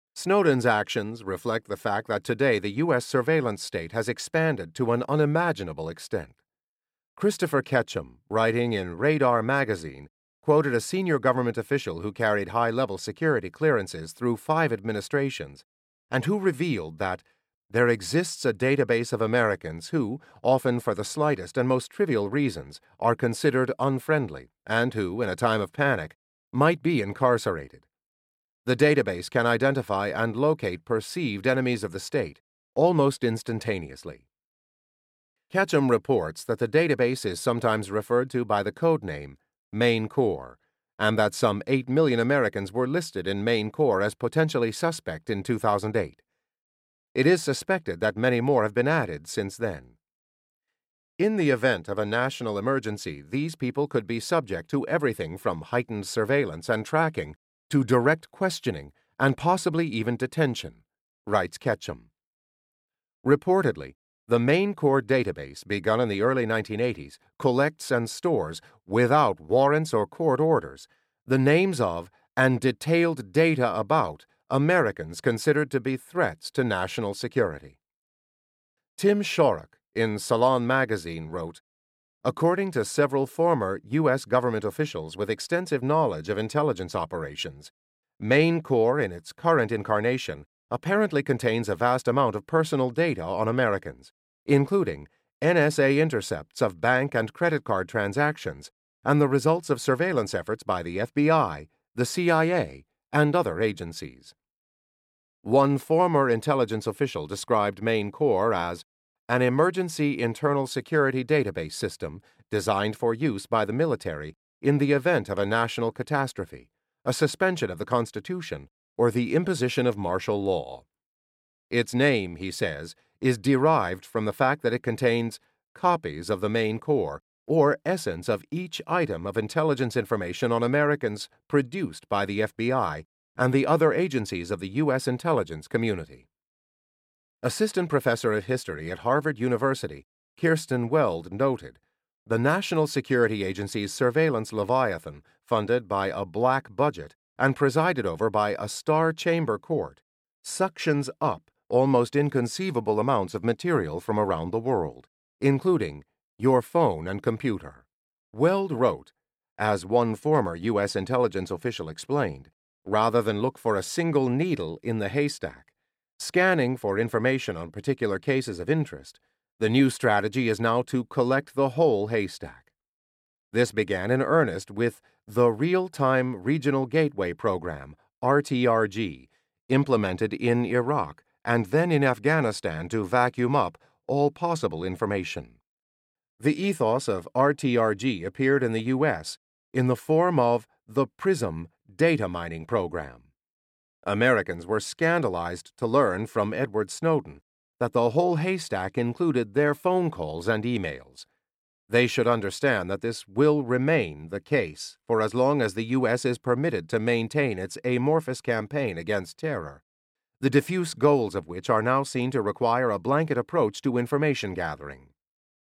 Snowden's actions reflect the fact that today the U.S. surveillance state has expanded to an unimaginable extent. Christopher Ketchum, writing in Radar magazine, quoted a senior government official who carried high-level security clearances through 5 administrations and who revealed that there exists a database of Americans who, often for the slightest and most trivial reasons, are considered unfriendly and who, in a time of panic, might be incarcerated. The database can identify and locate perceived enemies of the state almost instantaneously. Ketchum reports that the database is sometimes referred to by the code name Maine Core, and that some 8 million Americans were listed in Maine Core as potentially suspect in 2008. It is suspected that many more have been added since then. In the event of a national emergency, these people could be subject to everything from heightened surveillance and tracking to direct questioning and possibly even detention, writes Ketchum. Reportedly, the Maine Core database, begun in the early 1980s, collects and stores, without warrants or court orders, the names of and detailed data about Americans considered to be threats to national security. Tim Shorrock, in Salon magazine, wrote, according to several former U.S. government officials with extensive knowledge of intelligence operations, Maine Core, in its current incarnation, apparently contains a vast amount of personal data on Americans, including NSA intercepts of bank and credit card transactions and the results of surveillance efforts by the FBI, the CIA, and other agencies. One former intelligence official described Maine Core as an emergency internal security database system designed for use by the military in the event of a national catastrophe, a suspension of the Constitution, or the imposition of martial law. Its name, he says, is derived from the fact that it contains copies of the Maine Core, or essence of each item of intelligence information on Americans produced by the FBI and the other agencies of the U.S. intelligence community. Assistant professor of history at Harvard University, Kirsten Weld, noted, the National Security Agency's surveillance leviathan, funded by a black budget and presided over by a star chamber court, suctions up almost inconceivable amounts of material from around the world, including your phone and computer. Weld wrote, as one former U.S. intelligence official explained, rather than look for a single needle in the haystack, scanning for information on particular cases of interest, the new strategy is now to collect the whole haystack. This began in earnest with the Real-Time Regional Gateway Program, RTRG, implemented in Iraq and then in Afghanistan to vacuum up all possible information. The ethos of RTRG appeared in the U.S. in the form of the PRISM data mining program. Americans were scandalized to learn from Edward Snowden that the whole haystack included their phone calls and emails. They should understand that this will remain the case for as long as the U.S. is permitted to maintain its amorphous campaign against terror, the diffuse goals of which are now seen to require a blanket approach to information gathering.